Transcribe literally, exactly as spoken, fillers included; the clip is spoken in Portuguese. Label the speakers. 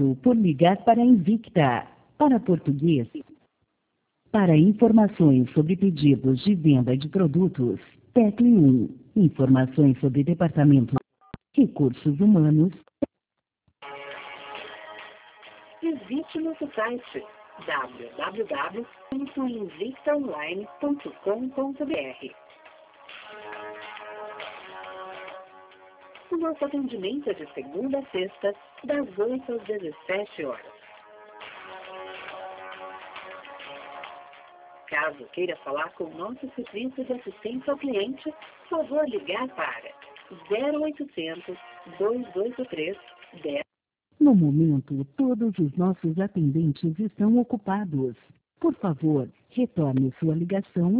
Speaker 1: Obrigado por ligar para a Invicta. Para português, para informações sobre pedidos de venda de produtos, tecle um. Informações sobre departamento recursos humanos.
Speaker 2: Visite nosso site w w w ponto invicta online ponto com ponto b r. O nosso atendimento é de segunda a sexta, das oito às dezessete horas. Caso queira falar com o nosso serviço de assistência ao cliente, por favor ligar para zero oitocentos, dois oito três, dez.
Speaker 1: No momento, todos os nossos atendentes estão ocupados. Por favor, retorne sua ligação